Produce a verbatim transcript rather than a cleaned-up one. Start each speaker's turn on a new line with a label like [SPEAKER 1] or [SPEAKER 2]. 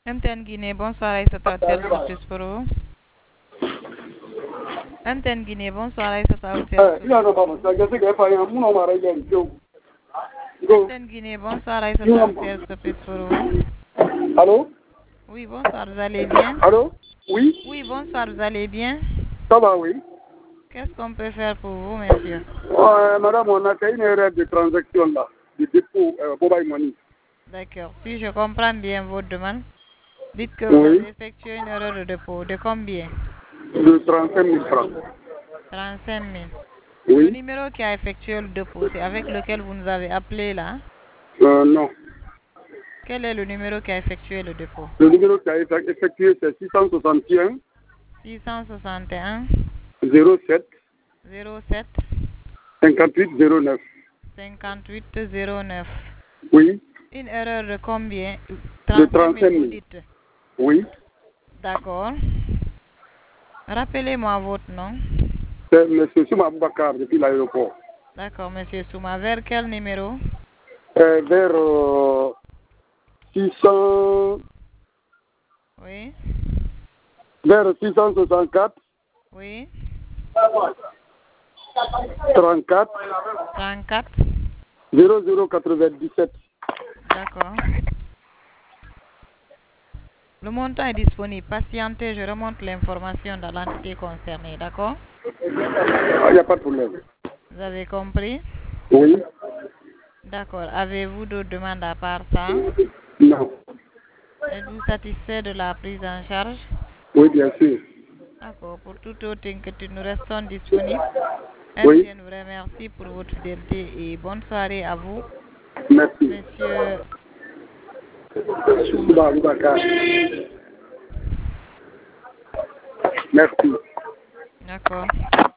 [SPEAKER 1] M T N Guinée, bonsoir Aïssata, quel service pour vous? M T N Guinée, bonsoir Aïssata, quel service pour vous? M T N Guinée, bonsoir Aïssata, quel service pour vous?
[SPEAKER 2] Allô?
[SPEAKER 1] Oui, bonsoir, vous allez bien?
[SPEAKER 2] Allô? Oui?
[SPEAKER 1] Oui, bonsoir, vous allez bien?
[SPEAKER 2] Ça va, oui.
[SPEAKER 1] Qu'est-ce qu'on peut faire pour vous, monsieur?
[SPEAKER 2] Euh, madame, on a fait une erreur de transaction là, de dépôt euh, mobile money.
[SPEAKER 1] D'accord, si je comprends bien votre demande, dites que
[SPEAKER 2] Oui.
[SPEAKER 1] vous avez effectué une erreur de dépôt. De combien?
[SPEAKER 2] De trente-cinq mille francs.
[SPEAKER 1] trente-cinq mille.
[SPEAKER 2] Oui.
[SPEAKER 1] Le numéro qui a effectué le dépôt, c'est avec lequel vous nous avez appelé là?
[SPEAKER 2] Euh, non.
[SPEAKER 1] Quel est le numéro qui a effectué le dépôt?
[SPEAKER 2] Le numéro qui a été effectué, c'est six cent soixante et un
[SPEAKER 1] six cent soixante et un
[SPEAKER 2] zéro sept
[SPEAKER 1] zéro sept
[SPEAKER 2] cinquante-huit zéro neuf.
[SPEAKER 1] cinquante-huit zéro neuf.
[SPEAKER 2] Oui.
[SPEAKER 1] Une erreur de combien?
[SPEAKER 2] De
[SPEAKER 1] trente-cinq mille,
[SPEAKER 2] trente-cinq
[SPEAKER 1] vous
[SPEAKER 2] mille.
[SPEAKER 1] dites?
[SPEAKER 2] Oui.
[SPEAKER 1] D'accord. Rappelez-moi votre nom.
[SPEAKER 2] C'est M. Souma Bakar depuis l'aéroport.
[SPEAKER 1] D'accord, monsieur Souma. Vers quel numéro?
[SPEAKER 2] Euh, vers euh, six cents,
[SPEAKER 1] Oui.
[SPEAKER 2] vers six cent soixante-quatre
[SPEAKER 1] Oui.
[SPEAKER 2] trente-quatre
[SPEAKER 1] trente-quatre.
[SPEAKER 2] zéro zéro quatre-vingt-dix-sept.
[SPEAKER 1] D'accord. Le montant est disponible. Patientez, je remonte l'information dans l'entité concernée. D'accord?
[SPEAKER 2] Il n'y a pas de problème.
[SPEAKER 1] Vous avez compris?
[SPEAKER 2] Oui.
[SPEAKER 1] D'accord. Avez-vous d'autres demandes à part ça?
[SPEAKER 2] Non.
[SPEAKER 1] Êtes-vous satisfait de la prise en charge?
[SPEAKER 2] Oui, bien sûr.
[SPEAKER 1] D'accord. Pour toute autre inquiétude, nous restons disponibles.
[SPEAKER 2] Oui.
[SPEAKER 1] M T N vous remercie pour votre fidélité et bonne soirée à vous,
[SPEAKER 2] Merci.
[SPEAKER 1] monsieur
[SPEAKER 2] Souma
[SPEAKER 1] Souma.
[SPEAKER 2] Bakar. Merci.
[SPEAKER 1] D'accord.